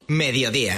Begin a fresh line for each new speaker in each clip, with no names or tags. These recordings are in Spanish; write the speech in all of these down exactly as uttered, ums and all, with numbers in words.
mediodía.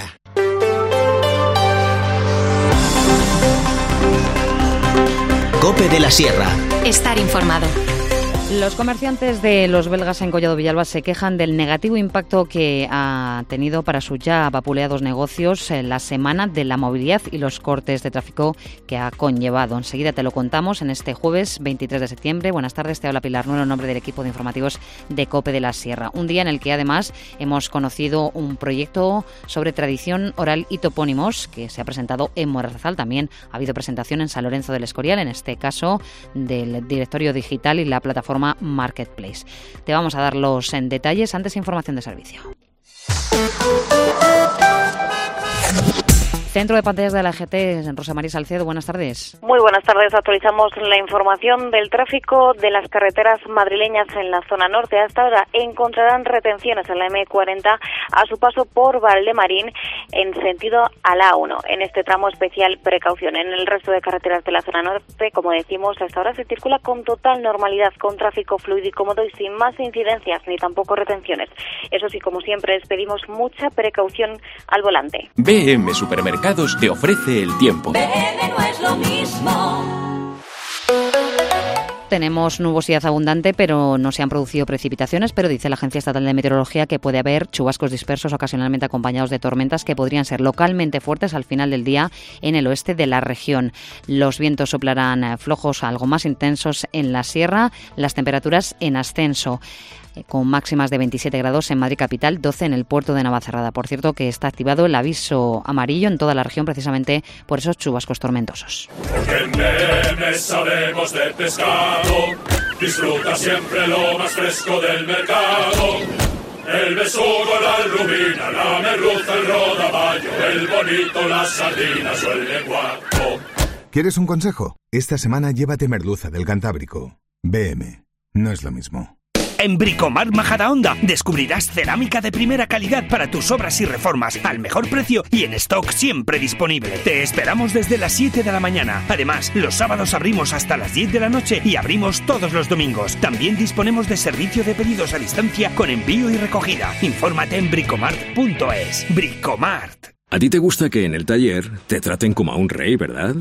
COPE de la Sierra.
Estar informado.
Los comerciantes de Los Belgas en Collado Villalba se quejan del negativo impacto que ha tenido para sus ya vapuleados negocios la semana de la movilidad y los cortes de tráfico que ha conllevado. Enseguida te lo contamos en este jueves veintitrés de septiembre. Buenas tardes, te habla Pilar Nuero en nombre del equipo de informativos de COPE de la Sierra. Un día en el que además hemos conocido un proyecto sobre tradición oral y topónimos que se ha presentado en Morrazal. También ha habido presentación en San Lorenzo del Escorial, en este caso del directorio digital y la plataforma Marketplace. Te vamos a dar los en detalles, antes información de servicio. Centro de Pantallas de la G T, Rosa María Salcedo, buenas tardes.
Muy buenas tardes, actualizamos la información del tráfico de las carreteras madrileñas en la zona norte. Hasta ahora encontrarán retenciones en la eme cuarenta a su paso por Valdemarín en sentido a la A uno. En este tramo especial precaución. En el resto de carreteras de la zona norte, como decimos, hasta ahora se circula con total normalidad, con tráfico fluido y cómodo y sin más incidencias ni tampoco retenciones. Eso sí, como siempre, les pedimos mucha precaución al volante.
B M Supermercados te ofrece el tiempo.
B M no es lo mismo.
Tenemos nubosidad abundante, pero no se han producido precipitaciones, pero dice la Agencia Estatal de Meteorología que puede haber chubascos dispersos ocasionalmente acompañados de tormentas que podrían ser localmente fuertes al final del día en el oeste de la región. Los vientos soplarán flojos, algo más intensos en la sierra, las temperaturas en ascenso, con máximas de veintisiete grados en Madrid capital, doce en el puerto de Navacerrada. Por cierto, que está activado el aviso amarillo en toda la región precisamente por esos chubascos tormentosos.
Porque en B M sabemos de pescado, disfruta siempre lo más fresco del mercado. El besugo, la rubina, la merluza, el rodaballo, el bonito, las sardinas o el lenguaco.
¿Quieres un consejo? Esta semana llévate merluza del Cantábrico. B M, no es lo mismo.
En Bricomart Majadahonda descubrirás cerámica de primera calidad para tus obras y reformas al mejor precio y en stock siempre disponible. Te esperamos desde las siete de la mañana. Además, los sábados abrimos hasta las diez de la noche y abrimos todos los domingos. También disponemos de servicio de pedidos a distancia con envío y recogida. Infórmate en bricomart punto es. Bricomart.
A ti te gusta que en el taller te traten como a un rey, ¿verdad?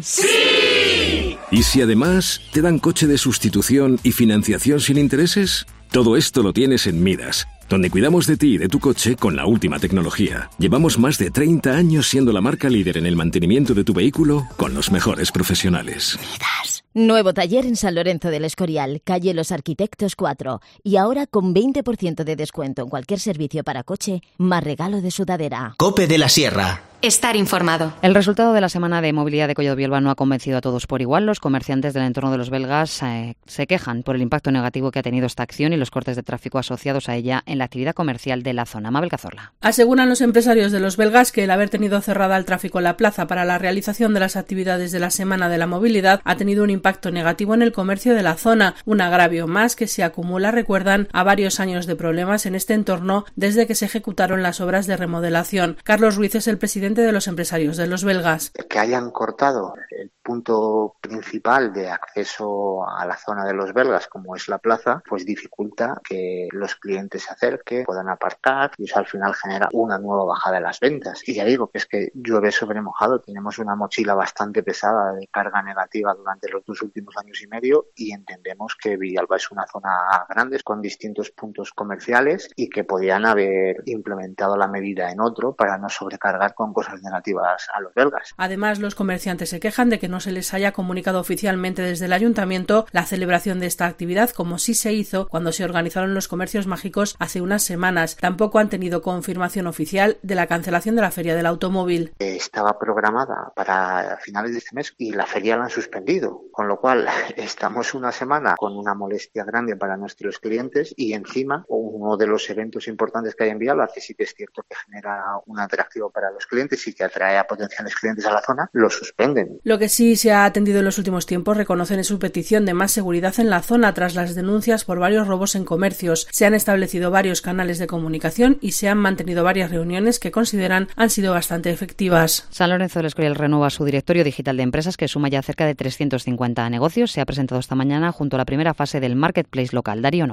¡Sí!
¿Y si además te dan coche de sustitución y financiación sin intereses? Todo esto lo tienes en Midas, donde cuidamos de ti y de tu coche con la última tecnología. Llevamos más de treinta años siendo la marca líder en el mantenimiento de tu vehículo con los mejores profesionales.
Midas. Nuevo taller en San Lorenzo del Escorial, calle Los Arquitectos cuatro. Y ahora con veinte por ciento de descuento en cualquier servicio para coche, más regalo de sudadera.
COPE de la Sierra.
Estar informado.
El resultado de la semana de movilidad de Collado Villalba no ha convencido a todos por igual. Los comerciantes del entorno de Los Belgas eh, se quejan por el impacto negativo que ha tenido esta acción y los cortes de tráfico asociados a ella en la actividad comercial de la zona. Mabel Cazorla.
Aseguran los empresarios de Los Belgas que el haber tenido cerrada el tráfico en la plaza para la realización de las actividades de la semana de la movilidad ha tenido un impacto negativo en el comercio de la zona. Un agravio más que se acumula, recuerdan, a varios años de problemas en este entorno desde que se ejecutaron las obras de remodelación. Carlos Ruiz es el presidente de los empresarios de Los Belgas.
Que hayan cortado el punto principal de acceso a la zona de Los Belgas, como es la plaza, pues dificulta que los clientes se acerquen, puedan aparcar y eso al final genera una nueva bajada de las ventas. Y ya digo que es que llueve sobre mojado, tenemos una mochila bastante pesada de carga negativa durante los dos últimos años y medio y entendemos que Villalba es una zona grande con distintos puntos comerciales y que podían haber implementado la medida en otro para no sobrecargar con cosas negativas a los belgas.
Además, los comerciantes se quejan de que no se les haya comunicado oficialmente desde el ayuntamiento la celebración de esta actividad, como sí se hizo cuando se organizaron los comercios mágicos hace unas semanas. Tampoco han tenido confirmación oficial de la cancelación de la Feria del Automóvil.
Estaba programada para finales de este mes y la feria la han suspendido, con lo cual estamos una semana con una molestia grande para nuestros clientes y encima uno de los eventos importantes que hay en Villalba, que sí que es cierto que genera un atractivo para los clientes y que atrae a potenciales clientes a la zona, lo suspenden.
Lo que sí se ha atendido en los últimos tiempos, reconocen en su petición de más seguridad en la zona tras las denuncias por varios robos en comercios. Se han establecido varios canales de comunicación y se han mantenido varias reuniones que consideran han sido bastante efectivas.
San Lorenzo del Escorial renueva su directorio digital de empresas que suma ya cerca de trescientos cincuenta negocios. Se ha presentado esta mañana junto a la primera fase del Marketplace local. Darío Novo.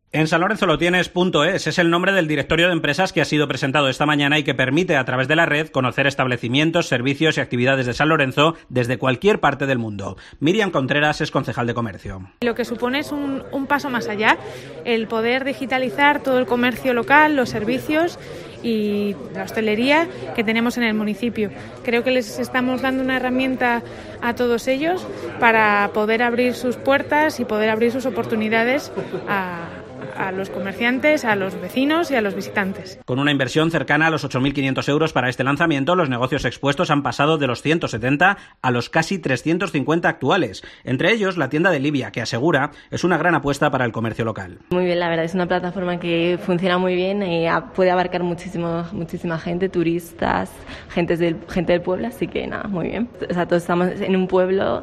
En san lorenzo lo tienes punto es es el nombre del directorio de empresas que ha sido presentado esta mañana y que permite a través de la red conocer establecimientos, servicios y actividades de San Lorenzo desde cualquier parte del mundo. Miriam Contreras es concejal de comercio.
Lo que supone es un, un paso más allá, el poder digitalizar todo el comercio local, los servicios y la hostelería que tenemos en el municipio. Creo que les estamos dando una herramienta a todos ellos para poder abrir sus puertas y poder abrir sus oportunidades a a los comerciantes, a los vecinos y a los visitantes.
Con una inversión cercana a los ocho mil quinientos euros para este lanzamiento, los negocios expuestos han pasado de los ciento setenta a los casi trescientos cincuenta actuales. Entre ellos, la tienda de Libia, que asegura es una gran apuesta para el comercio local.
Muy bien, la verdad, es una plataforma que funciona muy bien y puede abarcar muchísimo, muchísima gente, turistas, gente del, gente del pueblo, así que nada, muy bien. O sea, todos estamos en un pueblo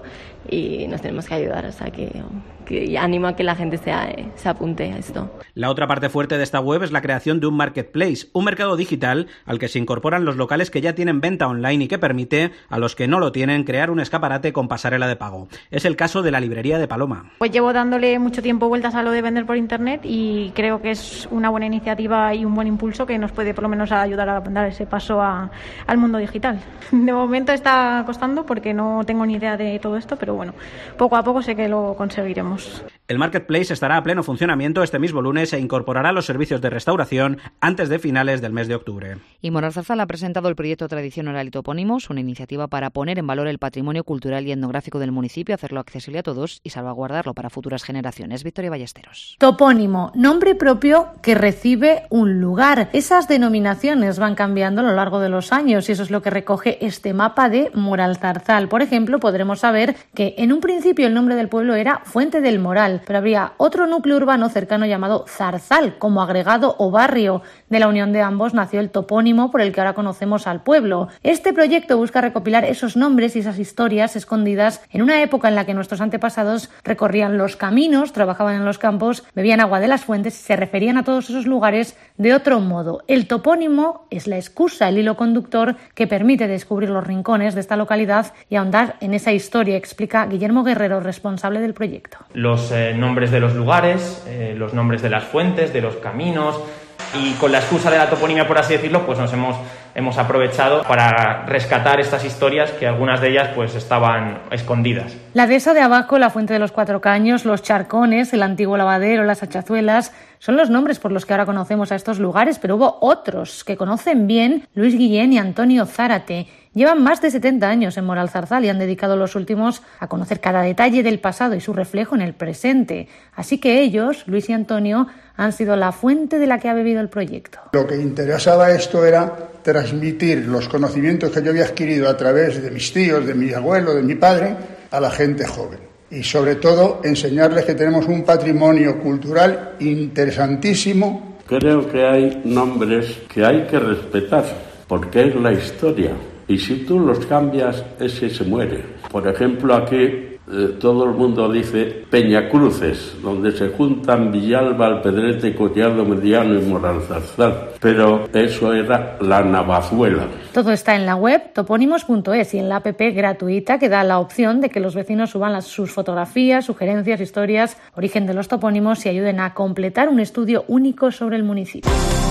y nos tenemos que ayudar, o sea que, que animo a que la gente se, se apunte a esto.
La otra parte fuerte de esta web es la creación de un marketplace, un mercado digital al que se incorporan los locales que ya tienen venta online y que permite a los que no lo tienen crear un escaparate con pasarela de pago. Es el caso de la librería de Paloma.
Pues llevo dándole mucho tiempo vueltas a lo de vender por internet y creo que es una buena iniciativa y un buen impulso que nos puede por lo menos ayudar a dar ese paso a, al mundo digital. De momento está costando porque no tengo ni idea de todo esto, pero bueno, poco a poco sé que lo conseguiremos.
El marketplace estará a pleno funcionamiento este mismo lunes e incorporará los servicios de restauración antes de finales del mes de octubre.
Y Moral Zarzal ha presentado el proyecto Tradición Oral y Topónimos, una iniciativa para poner en valor el patrimonio cultural y etnográfico del municipio, hacerlo accesible a todos y salvaguardarlo para futuras generaciones. Victoria Ballesteros.
Topónimo, nombre propio que recibe un lugar. Esas denominaciones van cambiando a lo largo de los años y eso es lo que recoge este mapa de Moral Zarzal. Por ejemplo, podremos saber que en un principio el nombre del pueblo era Fuente del Moral, pero habría otro núcleo urbano cercano llamado Zarzal, como agregado o barrio. De la unión de ambos nació el topónimo por el que ahora conocemos al pueblo. Este proyecto busca recopilar esos nombres y esas historias escondidas en una época en la que nuestros antepasados recorrían los caminos, trabajaban en los campos, bebían agua de las fuentes y se referían a todos esos lugares de otro modo. El topónimo es la excusa, el hilo conductor que permite descubrir los rincones de esta localidad y ahondar en esa historia, explica Guillermo Guerrero, responsable del proyecto.
Los eh, nombres de los lugares, eh, los nombres de las fuentes, de los caminos, y con la excusa de la toponimia, por así decirlo, pues nos hemos, hemos aprovechado para rescatar estas historias que algunas de ellas pues estaban escondidas.
La dehesa de Abaco, la Fuente de los Cuatro Caños, los Charcones, el antiguo lavadero, las Hachazuelas, son los nombres por los que ahora conocemos a estos lugares, pero hubo otros que conocen bien Luis Guillén y Antonio Zárate. Llevan más de setenta años en Moral Zarzal y han dedicado los últimos a conocer cada detalle del pasado y su reflejo en el presente. Así que ellos, Luis y Antonio, han sido la fuente de la que ha bebido el proyecto.
Lo que interesaba esto era transmitir los conocimientos que yo había adquirido a través de mis tíos, de mi abuelo, de mi padre, a la gente joven. Y sobre todo enseñarles que tenemos un patrimonio cultural interesantísimo.
Creo que hay nombres que hay que respetar, porque es la historia. Y si tú los cambias, ese se muere. Por ejemplo, aquí eh, todo el mundo dice Peñacruces, donde se juntan Villalba, Alpedrete, Collado Mediano y Moral Zarzal. Pero eso era la Navazuela.
Todo está en la web topónimos punto es y en la app gratuita que da la opción de que los vecinos suban las, sus fotografías, sugerencias, historias, origen de los topónimos y ayuden a completar un estudio único sobre el municipio.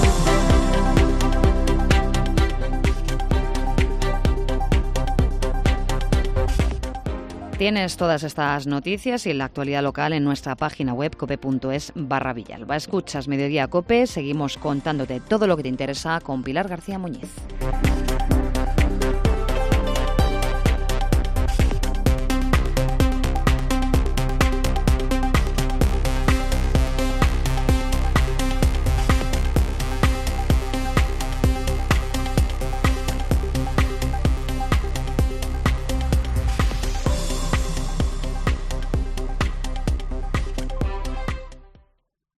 Tienes todas estas noticias y la actualidad local en nuestra página web cope punto es barra Villalba. Escuchas Mediodía Cope, seguimos contándote todo lo que te interesa con Pilar García Muñiz.